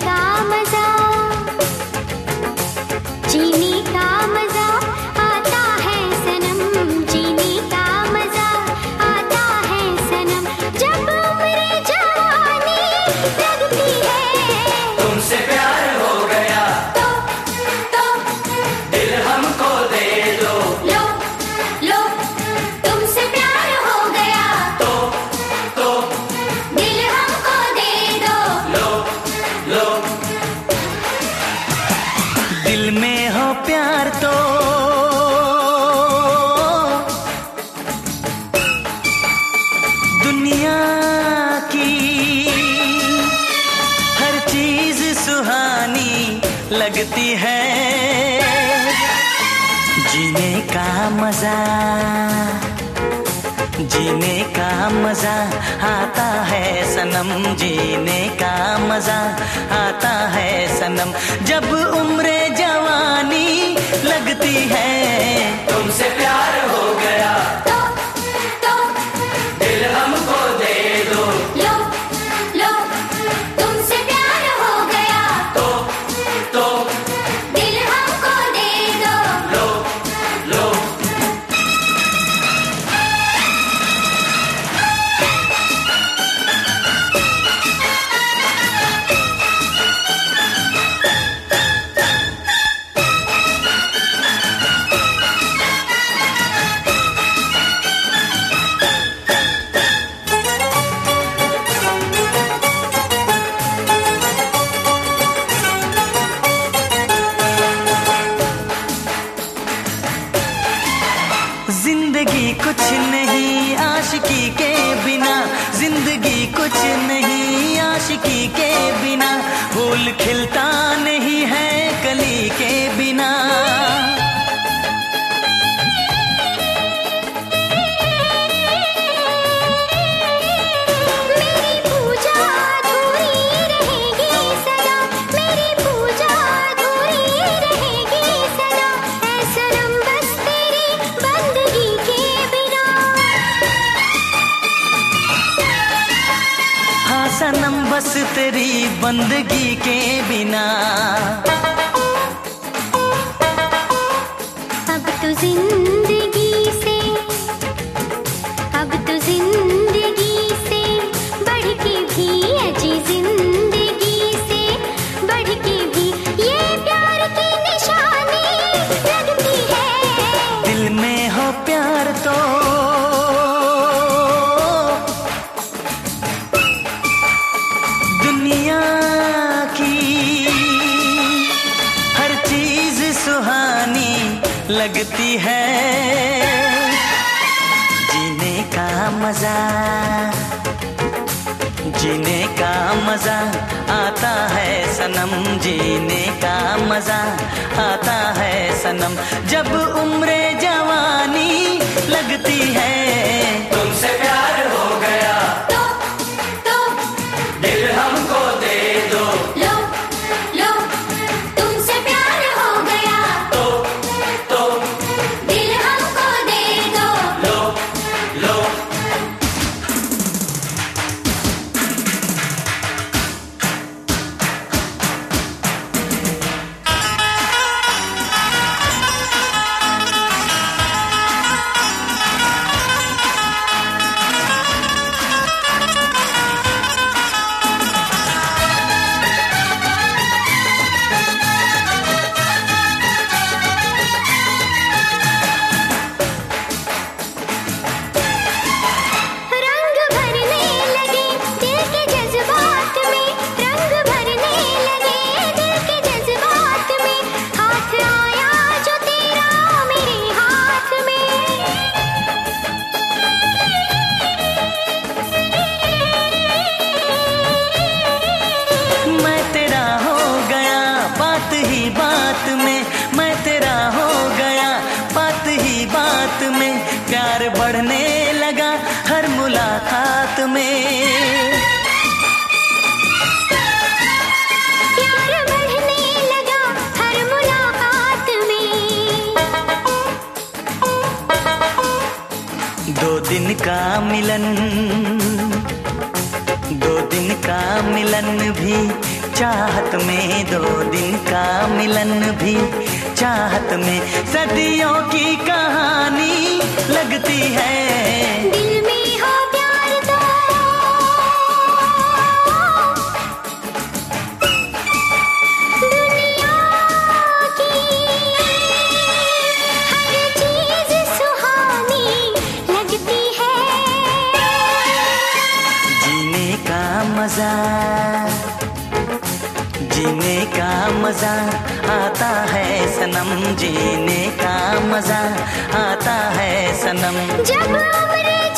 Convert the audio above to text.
का मजा, जीने का मजा आता है सनम, जीने का मजा आता है सनम। जब उम्र जवानी लगती है, तुमसे प्यार हो गया तो दिल हमको दे दो। लो लो, तुमसे प्यार हो गया तो दिल हमको दे दो। लो लो, दिल में हो प्यार तो दुनिया की हर चीज सुहानी लगती है। जीने का मजा, जीने का मजा आता है सनम, जीने का मजा आता है सनम। जब उम्र जवानी लगती है, तुमसे प्यार हो गया तो दिल हमको दे दो। लो लो, तुमसे प्यार हो गया तो दिल हमको दे दो। लो लो, जिंदगी कुछ नहीं आशिकी के बिना, जिंदगी कुछ नहीं आशिकी के बिना। फूल खिलता नहीं है कली के बिना। मेरी पूजा अधूरी रहेगी सदा, मेरी पूजा अधूरी रहेगी सदा। ऐ सनम बस तेरी बंदगी के बिना। हाँ सनम बस तेरी बंदगी के बिना। अब तो जिंदगी से, अब तो जिंदगी से बढ़ के भी, अजी जिंदगी से बढ़ के भी ये प्यार की निशानी लगती है। दिल में हो प्यार तो दुनिया की हर चीज सुहानी लगती है। जीने का मजा, जीने का मजा आता है सनम, जीने का मजा आता है सनम। जब उम्र जवानी लगती है, तुमसे प्यार हो गया तो दिल हमको दे दो। लो लो, तुमसे प्यार हो गया तो दिल हमको दे दो। लो लो, रंग भरने लगे दिल के जज्बात में, रंग भरने लगे दिल के जज्बात में। हाथ आया जो तेरा मेरे हाथ में। मैं तेरा हो गया बात ही बात में, मैं तेरा हो गया बात ही बात में। प्यार बढ़ने लगा हर मुलाकात में। प्यार बढ़ने लगा हर मुलाकात में। दो दिन का मिलन, दो दिन का मिलन भी चाहत में 2 दिन का मिलन भी, चाहत में सदियों की कहानी लगती है। दिल में हो प्यार तो दुनिया की हर चीज सुहानी लगती है। जीने का मजा, जीने का मजा आता है सनम, जीने का मजा आता है सनम। जब उम्र